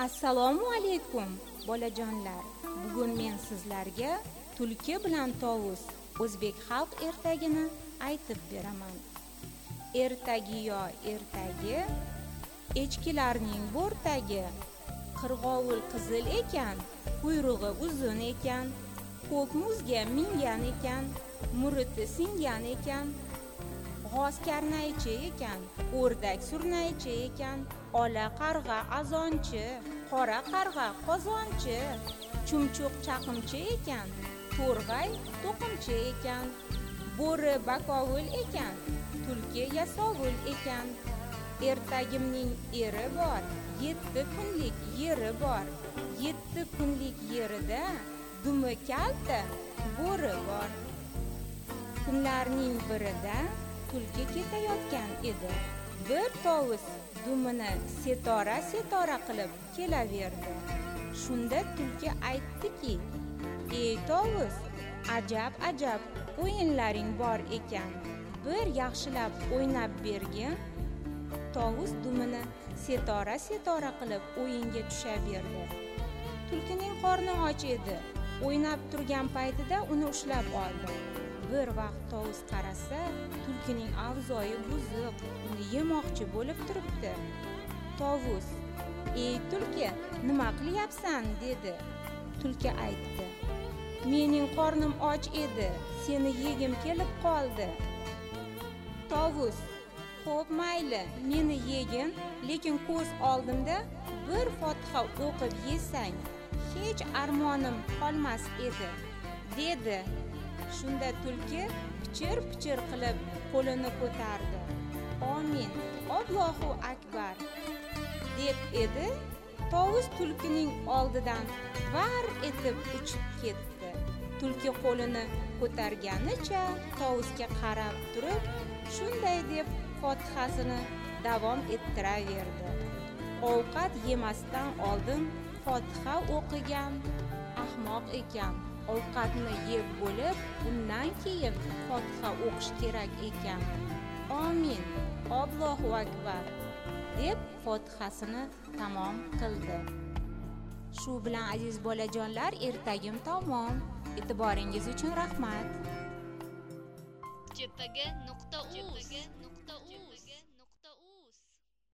Assalomu alaykum bolajonlar. Bugun men sizlarga tulki bilan tovus o'zbek xalq ertagini aytib beraman. Ertagi yo ertagi, echkilarning bo'rtagi, qirg'ovul qizil ekan, quyrug'i uzun ekan, ko'k muzga mingan ekan, muriti singan ekan, g'oz karnaychi ekan, o'rdak surnaychi ekan, ola qarg'a azonchi, qora qarg'a qozonchi, chumchuq chaqimchi ekan, to'rg'ay to'qimchi ekan, bo'ri bakovul ekan, tulki yasovul ekan. Ertagimning eri bor, 7 kunlik yeri bor, 7 kunlik yerida dumi kalta bo'ri bor. Kunlarning birida tulki ketayotgan edi. Bir tovus dumini setora qilib kelaverdi. Shunda tulki aytdiki: "Ey tovus, ajab o'yinlaring bor ekan. Bir yaxshilab o'ynab bergin." Tovus dumini setora qilib o'yinga tushaverdi. Tulkining qorni och edi. O'ynab turgan paytida uni ushlab oldi. Bir vaqt tovus qarasa, tulkining avzoyi buzuq, uni yemoqchi bo'lib turibdi. Tovus: "Ey tulki, nima qilyapsan?" dedi. Tulki aytdi: "Mening qornim och edi, seni yegim kelib qoldi." Tovus: "Xo'p, mayli, meni yegin, lekin ko'z oldimda bir fotiha o'qib yesang, hech armonim qolmas edi", dedi. Shunda tulki pichir qilib qo'lini ko'tardi. "Omin, Allohu akbar" deb edi. Tovus tulkining oldidan var etib uchib ketdi. Tulki qo'lini ko'targanicha tovusga qarab turib, shunday deb fotihasini davom ettiraverdi. Ovqat yemasdan oldin fotiha o'qigan ahmoq ekan. Ovqatni yeb bo'lib, undan keyin fotiha o'qish kerak ekan. Omin, Allohu akbar deb fotihasini tamom qildi. Shu bilan aziz bolajonlar, ertagim tamom. E'tiboringiz uchun rahmat. Chepaga.uz